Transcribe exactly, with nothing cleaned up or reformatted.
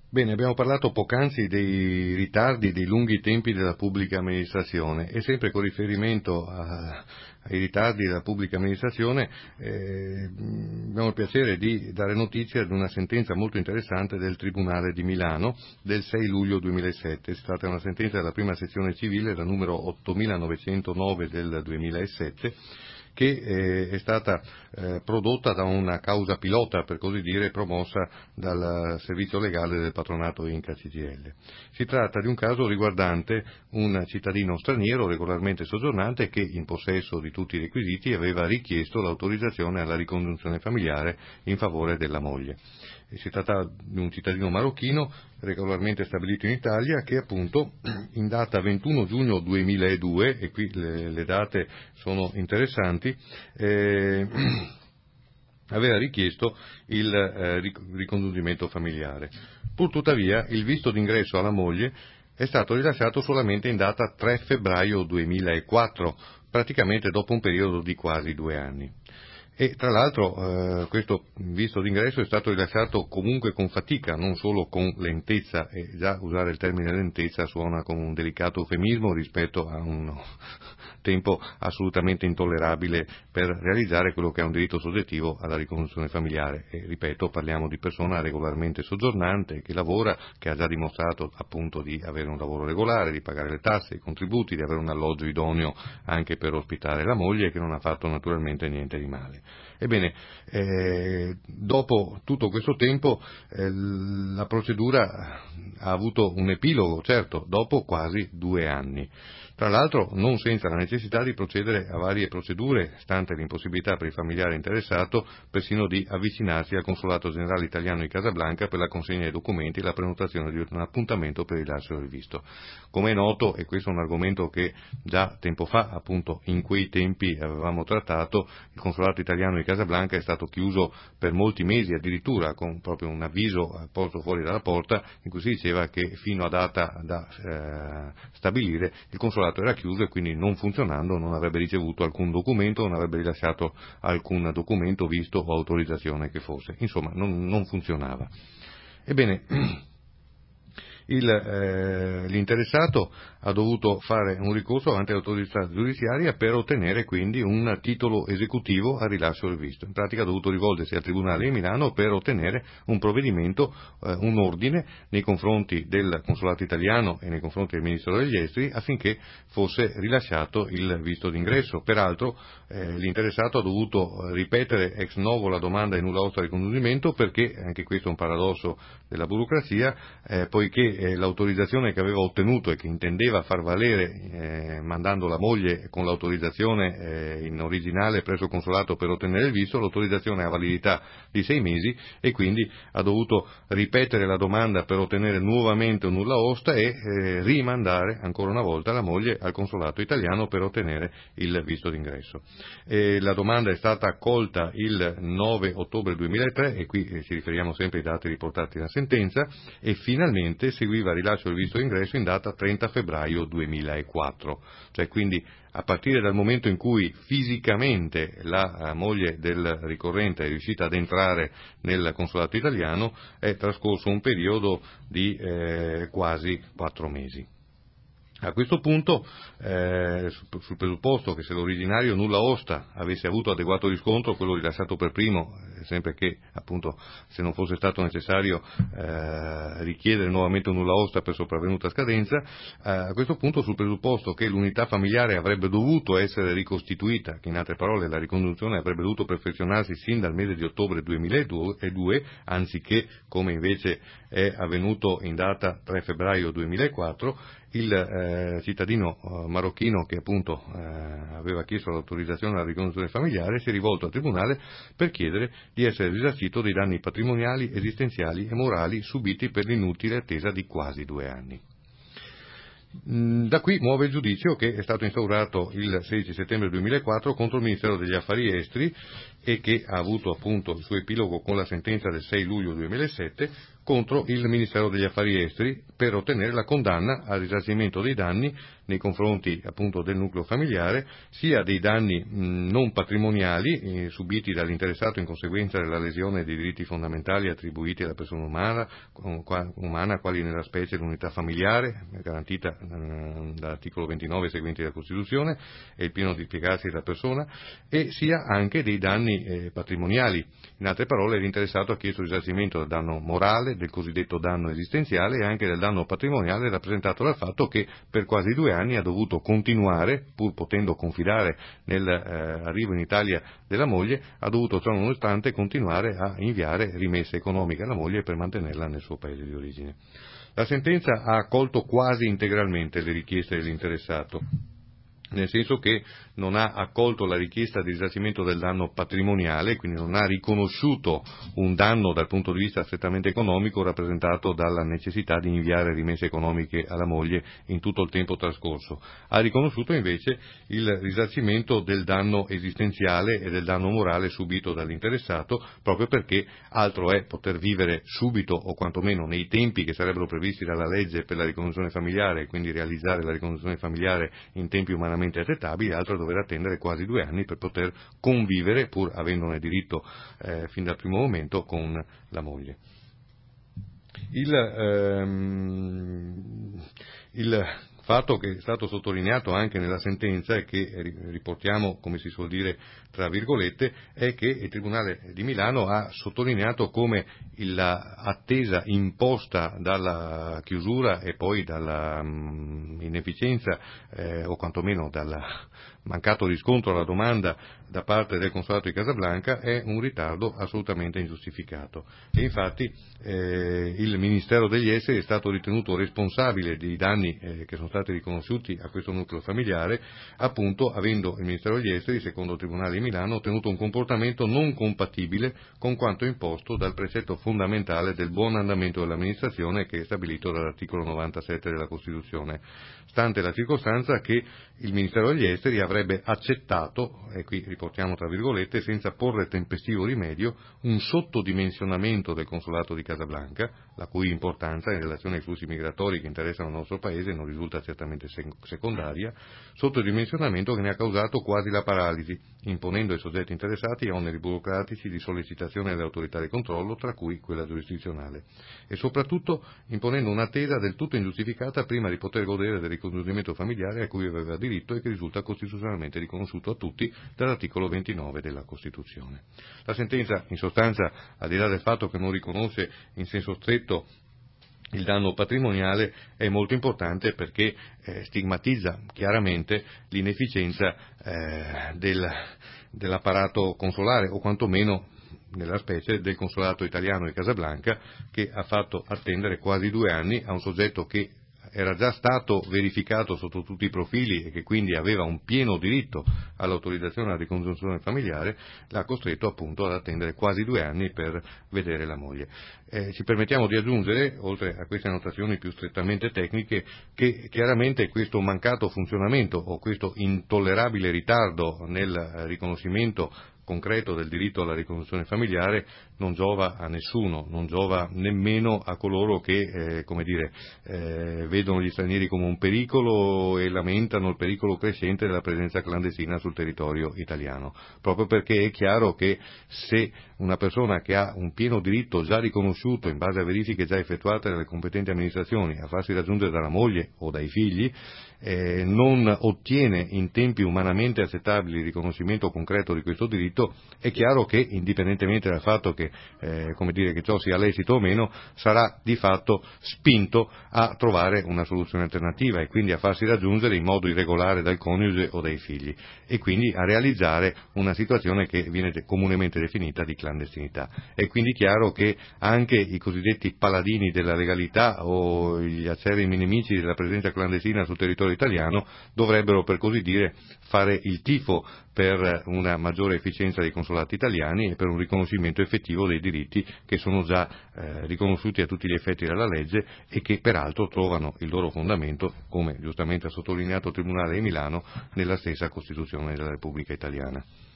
Bene, abbiamo parlato poc'anzi dei ritardi, dei lunghi tempi della pubblica amministrazione e sempre con riferimento a, ai ritardi della pubblica amministrazione eh, abbiamo il piacere di dare notizia di una sentenza molto interessante del Tribunale di Milano del sei luglio duemilasette. Si tratta di una sentenza della prima sezione civile, la numero ottomilanovecentonnove del duemilasette, che eh, è stata eh, prodotta da una causa pilota, per così dire, promossa dal servizio legale del patronato Inca C G I L. Si tratta di un caso riguardante un cittadino straniero regolarmente soggiornante che, in possesso di tutti i requisiti, aveva richiesto l'autorizzazione alla ricongiunzione familiare in favore della moglie. Si tratta di un cittadino marocchino regolarmente stabilito in Italia che appunto in data ventuno giugno duemiladue, e qui le, le date sono interessanti, eh, aveva richiesto il eh, ricongiungimento familiare. Purtuttavia il visto d'ingresso alla moglie è stato rilasciato solamente in data tre febbraio duemilaquattro, praticamente dopo un periodo di quasi due anni. E tra l'altro eh, questo visto d'ingresso è stato rilasciato comunque con fatica, non solo con lentezza, e già usare il termine lentezza suona come un delicato eufemismo rispetto a un tempo assolutamente intollerabile per realizzare quello che è un diritto soggettivo alla ricostruzione familiare. E ripeto, parliamo di persona regolarmente soggiornante che lavora, che ha già dimostrato appunto di avere un lavoro regolare, di pagare le tasse, i contributi, di avere un alloggio idoneo anche per ospitare la moglie e che non ha fatto naturalmente niente di male. Ebbene, eh, dopo tutto questo tempo eh, la procedura ha avuto un epilogo, certo, dopo quasi due anni. Tra l'altro non senza la necessità di procedere a varie procedure, stante l'impossibilità per il familiare interessato persino di avvicinarsi al Consolato Generale Italiano di Casablanca per la consegna dei documenti e la prenotazione di un appuntamento per il rilascio del visto. Come è noto, e questo è un argomento che già tempo fa, appunto in quei tempi avevamo trattato, il Consolato Italiano di Casablanca è stato chiuso per molti mesi addirittura, con proprio un avviso posto fuori dalla porta in cui si diceva che fino a data da eh, stabilire il Consolato era chiuso e quindi non funzionando non avrebbe ricevuto alcun documento, non avrebbe rilasciato alcun documento, visto o autorizzazione che fosse. Insomma, non, non funzionava. Ebbene, il, eh, l'interessato ha dovuto fare un ricorso avanti all'autorità giudiziaria per ottenere quindi un titolo esecutivo al rilascio del visto. In pratica ha dovuto rivolgersi al Tribunale di Milano per ottenere un provvedimento, eh, un ordine nei confronti del Consolato italiano e nei confronti del Ministero degli Esteri affinché fosse rilasciato il visto d'ingresso. Peraltro eh, l'interessato ha dovuto ripetere ex novo la domanda di nulla osta di ricongiungimento perché, anche questo è un paradosso della burocrazia, eh, poiché eh, l'autorizzazione che aveva ottenuto e che intendeva far valere eh, mandando la moglie con l'autorizzazione eh, in originale presso il consolato per ottenere il visto, l'autorizzazione ha validità di sei mesi e quindi ha dovuto ripetere la domanda per ottenere nuovamente un nulla osta e eh, rimandare ancora una volta la moglie al consolato italiano per ottenere il visto d'ingresso. E la domanda è stata accolta il nove ottobre duemilatré e qui eh, ci riferiamo sempre ai dati riportati nella sentenza e finalmente seguiva il rilascio del visto d'ingresso in data trenta febbraio duemilaquattro, cioè quindi a partire dal momento in cui fisicamente la moglie del ricorrente è riuscita ad entrare nel consolato italiano è trascorso un periodo di eh, quasi quattro mesi. A questo punto, eh, sul presupposto che se l'originario nulla osta avesse avuto adeguato riscontro, quello rilasciato per primo, eh, sempre che appunto se non fosse stato necessario eh, richiedere nuovamente un nulla osta per sopravvenuta scadenza, eh, a questo punto sul presupposto che l'unità familiare avrebbe dovuto essere ricostituita, che in altre parole la ricongiunzione avrebbe dovuto perfezionarsi sin dal mese di ottobre duemiladue, anziché come invece è avvenuto in data tre febbraio duemilaquattro, il eh, cittadino eh, marocchino che appunto eh, aveva chiesto l'autorizzazione alla ricostruzione familiare si è rivolto al tribunale per chiedere di essere risarcito dei danni patrimoniali, esistenziali e morali subiti per l'inutile attesa di quasi due anni. Da qui muove il giudizio che è stato instaurato il sedici settembre duemilaquattro contro il Ministero degli Affari Esteri e che ha avuto appunto il suo epilogo con la sentenza del sei luglio duemilasette contro il Ministero degli Affari Esteri per ottenere la condanna al risarcimento dei danni nei confronti appunto del nucleo familiare, sia dei danni mh, non patrimoniali eh, subiti dall'interessato in conseguenza della lesione dei diritti fondamentali attribuiti alla persona umana, qua, umana quali nella specie l'unità familiare, garantita eh, dall'articolo ventinove e seguenti della Costituzione, e il pieno dispiegarsi della persona, e sia anche dei danni eh, patrimoniali. In altre parole, l'interessato ha chiesto risarcimento del danno morale, del cosiddetto danno esistenziale, e anche del danno patrimoniale rappresentato dal fatto che per quasi due anni ha dovuto continuare, pur potendo confidare nell'arrivo eh, in Italia della moglie, ha dovuto ciò nonostante continuare a inviare rimesse economiche alla moglie per mantenerla nel suo paese di origine. La sentenza ha accolto quasi integralmente le richieste dell'interessato, nel senso che non ha accolto la richiesta di risarcimento del danno patrimoniale, quindi non ha riconosciuto un danno dal punto di vista strettamente economico rappresentato dalla necessità di inviare rimesse economiche alla moglie in tutto il tempo trascorso. Ha riconosciuto invece il risarcimento del danno esistenziale e del danno morale subito dall'interessato, proprio perché altro è poter vivere subito o quantomeno nei tempi che sarebbero previsti dalla legge per la ricostruzione familiare, e quindi realizzare la ricostruzione familiare in tempi umanamente accettabili, altro è dover attendere quasi due anni per poter convivere, pur avendone diritto eh, fin dal primo momento, con la moglie. Il, ehm, il fatto che è stato sottolineato anche nella sentenza e che riportiamo, come si suol dire, tra virgolette, è che il Tribunale di Milano ha sottolineato come l'attesa imposta dalla chiusura e poi dalla mh, inefficienza eh, o quantomeno dal mancato riscontro alla domanda da parte del Consolato di Casablanca è un ritardo assolutamente ingiustificato. E infatti eh, il Ministero degli Esteri è stato ritenuto responsabile dei danni eh, che sono stati riconosciuti a questo nucleo familiare, appunto avendo il Ministero degli Esteri, secondo il Tribunale di Milano, tenuto un comportamento non compatibile con quanto imposto dal precetto fondamentale del buon andamento dell'amministrazione, che è stabilito dall'articolo novantasette della Costituzione, stante la circostanza che il Ministero degli Esteri avrebbe accettato, e qui riportiamo tra virgolette, senza porre tempestivo rimedio, un sottodimensionamento del Consolato di Casablanca, la cui importanza in relazione ai flussi migratori che interessano il nostro Paese non risulta certamente secondaria, sottodimensionamento che ne ha causato quasi la paralisi, imponendo ai soggetti interessati oneri burocratici di sollecitazione alle autorità di controllo, tra cui quella giurisdizionale, e soprattutto imponendo un'attesa del tutto ingiustificata prima di poter godere del ricongiungimento familiare a cui aveva diritto e che risulta costituzionalmente riconosciuto a tutti dall'articolo ventinove della Costituzione. La sentenza, in sostanza, al di là del fatto che non riconosce in senso stretto il danno patrimoniale, è molto importante perché eh, stigmatizza chiaramente l'inefficienza eh, del, dell'apparato consolare, o quantomeno nella specie del consolato italiano di Casablanca, che ha fatto attendere quasi due anni a un soggetto che era già stato verificato sotto tutti i profili e che quindi aveva un pieno diritto all'autorizzazione alla ricongiunzione familiare, l'ha costretto appunto ad attendere quasi due anni per vedere la moglie. Eh, ci permettiamo di aggiungere, oltre a queste annotazioni più strettamente tecniche, che chiaramente questo mancato funzionamento o questo intollerabile ritardo nel riconoscimento concreto del diritto alla ricostruzione familiare non giova a nessuno, non giova nemmeno a coloro che, eh, come dire, eh, vedono gli stranieri come un pericolo e lamentano il pericolo crescente della presenza clandestina sul territorio italiano, proprio perché è chiaro che se una persona che ha un pieno diritto già riconosciuto in base a verifiche già effettuate dalle competenti amministrazioni a farsi raggiungere dalla moglie o dai figli, eh, non ottiene in tempi umanamente accettabili il riconoscimento concreto di questo diritto, è chiaro che, indipendentemente dal fatto che, eh, come dire, che ciò sia lecito o meno, sarà di fatto spinto a trovare una soluzione alternativa e quindi a farsi raggiungere in modo irregolare dal coniuge o dai figli e quindi a realizzare una situazione che viene comunemente definita di clandestinità. È quindi chiaro che anche i cosiddetti paladini della legalità o gli acerrimi nemici della presenza clandestina sul territorio italiano dovrebbero, per così dire, fare il tifo per una maggiore efficienza dei consolati italiani e per un riconoscimento effettivo dei diritti che sono già eh, riconosciuti a tutti gli effetti dalla legge e che peraltro trovano il loro fondamento, come giustamente ha sottolineato il Tribunale di Milano, nella stessa Costituzione della Repubblica Italiana.